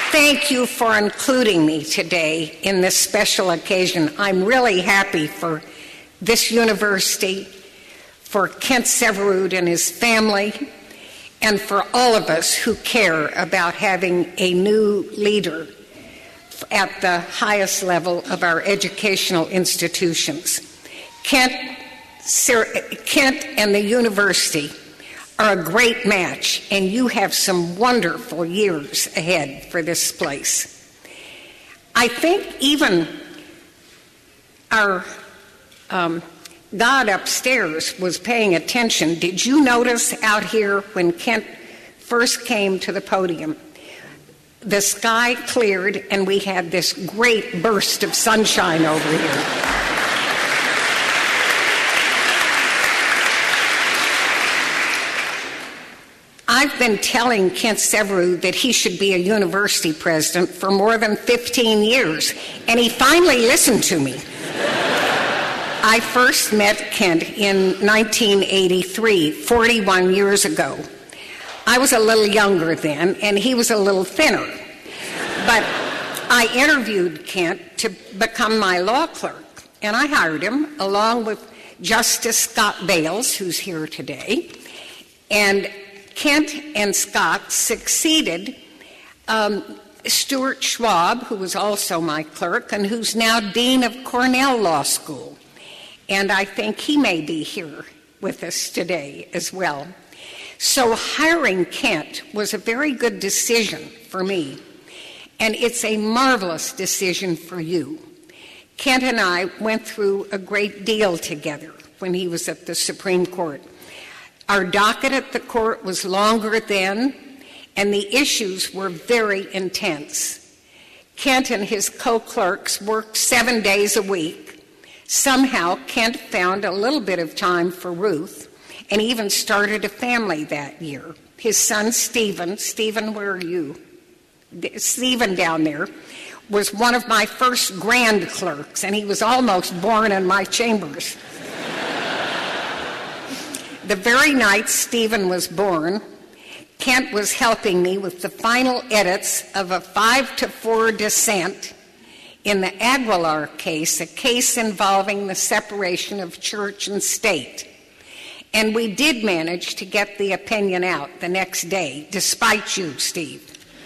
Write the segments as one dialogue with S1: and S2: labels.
S1: Thank you for including me today in this special occasion. I'm really happy for this university, for Kent Syverud and his family, and for all of us who care about having a new leader at the highest level of our educational institutions. Kent and the university are a great match, and you have some wonderful years ahead for this place. I think even our God upstairs was paying attention. Did you notice out here when Kent first came to the podium, the sky cleared and we had this great burst of sunshine over here? I've been telling Kent Syverud that he should be a university president for more than 15 years, and he finally listened to me. I first met Kent in 1983, 41 years ago. I was a little younger then, and he was a little thinner. But I interviewed Kent to become my law clerk, and I hired him along with Justice Scott Bales, who's here today. And Kent and Scott succeeded Stuart Schwab, who was also my clerk, and who's now Dean of Cornell Law School. And I think he may be here with us today as well. So hiring Kent was a very good decision for me, and it's a marvelous decision for you. Kent and I went through a great deal together when he was at the Supreme Court. Our docket at the court was longer then, and the issues were very intense. Kent and his co-clerks worked 7 days a week. Somehow, Kent found a little bit of time for Ruth and even started a family that year. His son, Stephen, where are you? Stephen down there, was one of my first grand clerks, and he was almost born in my chambers. The very night Stephen was born, Kent was helping me with the final edits of a 5-4 dissent in the Aguilar case, a case involving the separation of church and state. And we did manage to get the opinion out the next day, despite you, Steve.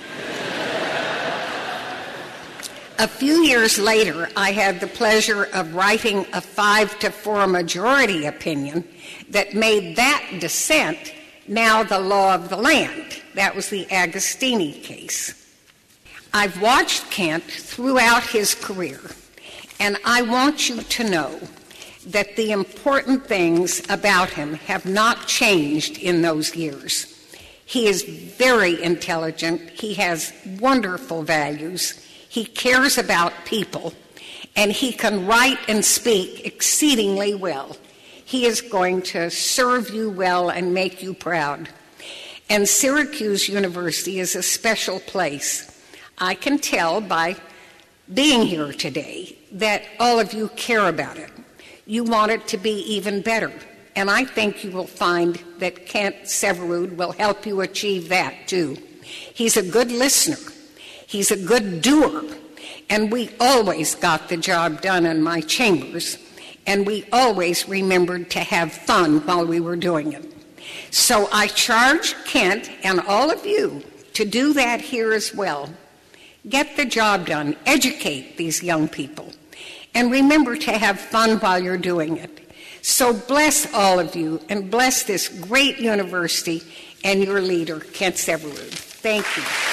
S1: A few years later, I had the pleasure of writing a 5-4 majority opinion that made that dissent now the law of the land. That was the Agostini case. I've watched Kent throughout his career, and I want you to know that the important things about him have not changed in those years. He is very intelligent. He has wonderful values. He cares about people, and he can write and speak exceedingly well. He is going to serve you well and make you proud. And Syracuse University is a special place. I can tell by being here today that all of you care about it. You want it to be even better. And I think you will find that Kent Syverud will help you achieve that too. He's a good listener. He's a good doer. And we always got the job done in my chambers. And we always remembered to have fun while we were doing it. So I charge Kent and all of you to do that here as well. Get the job done. Educate these young people. And remember to have fun while you're doing it. So bless all of you and bless this great university and your leader, Kent Syverud. Thank you.